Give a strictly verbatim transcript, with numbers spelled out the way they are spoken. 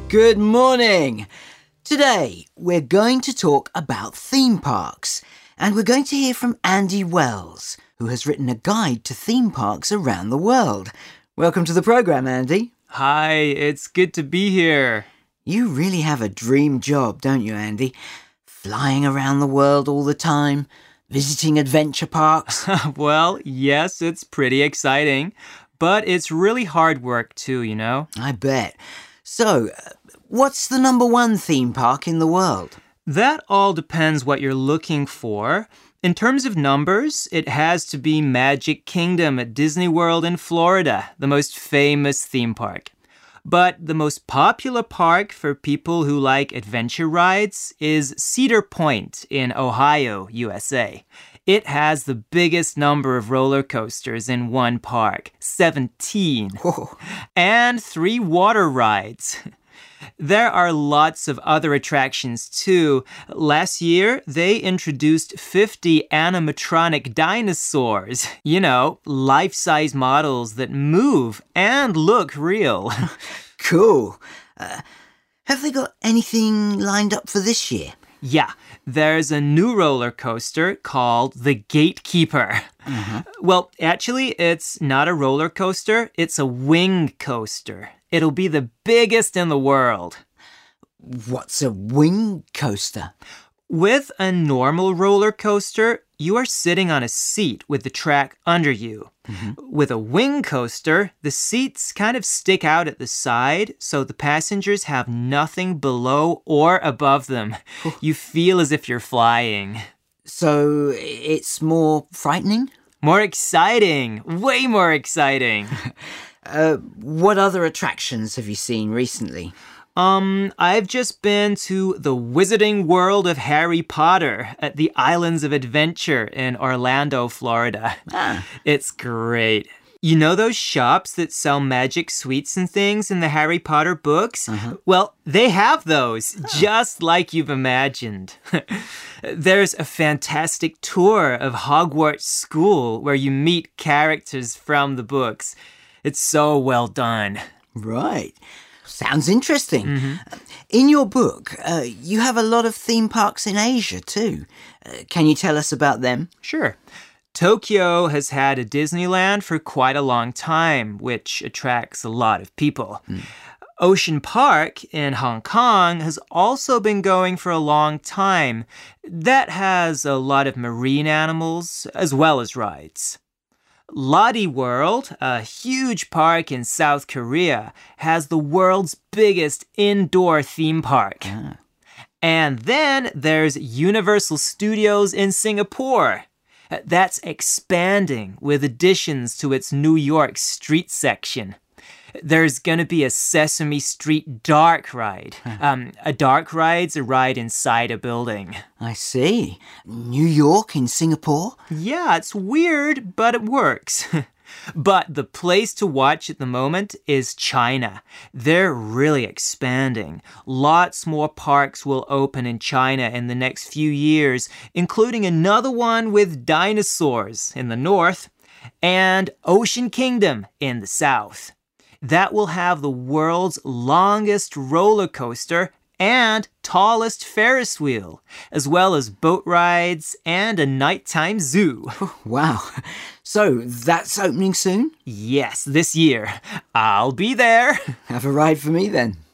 Good morning! Today, we're going to talk about theme parks, and we're going to hear from Andy Wells, who has written a guide to theme parks around the world. Welcome to the programme, Andy. Hi, it's good to be here. You really have a dream job, don't you, Andy? Flying around the world all the time, visiting adventure parks. Well, yes, it's pretty exciting, but it's really hard work too, you know? I bet. So, uh, what's the number one theme park in the world? That all depends what you're looking for. In terms of numbers, it has to be Magic Kingdom at Disney World in Florida, the most famous theme park. But the most popular park for people who like adventure rides is Cedar Point in Ohio, U S A. It has the biggest number of roller coasters in one park, seventeen, Whoa. and three water rides. There are lots of other attractions too. Last year, they introduced fifty animatronic dinosaurs. You know, life-size models that move and look real. Cool. Uh, have they got anything lined up for this year? Yeah, there's a new roller coaster called the Gatekeeper. Uh-huh. Well, actually, it's not a roller coaster. It's a wing coaster. It'll be the biggest in the world. What's a wing coaster? With a normal roller coaster, you are sitting on a seat with the track under you. Mm-hmm. With a wing coaster, the seats kind of stick out at the side, so the passengers have nothing below or above them. You feel as if you're flying. So it's more frightening? More exciting! Way more exciting! uh, what other attractions have you seen recently? Um, I've just been to the Wizarding World of Harry Potter at the Islands of Adventure in Orlando, Florida. Ah. It's great. You know those shops that sell magic sweets and things in the Harry Potter books? Uh-huh. Well, they have those, just like you've imagined. There's a fantastic tour of Hogwarts School where you meet characters from the books. It's so well done. Right. Sounds interesting. Mm-hmm. In your book, uh, you have a lot of theme parks in Asia too. Uh, can you tell us about them? Sure. Tokyo has had a Disneyland for quite a long time, which attracts a lot of people. Mm. Ocean Park in Hong Kong has also been going for a long time. That has a lot of marine animals as well as rides. Lottie World, a huge park in South Korea, has the world's biggest indoor theme park. Ah. And then there's Universal Studios in Singapore. That's expanding with additions to its New York street section. There's going to be a Sesame Street dark ride. Um, a dark ride's a ride inside a building. I see. New York in Singapore? Yeah, it's weird, but it works. But the place to watch at the moment is China. They're really expanding. Lots more parks will open in China in the next few years, including another one with dinosaurs in the north and Ocean Kingdom in the south. That will have the world's longest roller coaster and tallest Ferris wheel, as well as boat rides and a nighttime zoo. Wow. So that's opening soon? Yes, this year. I'll be there. Have a ride for me then.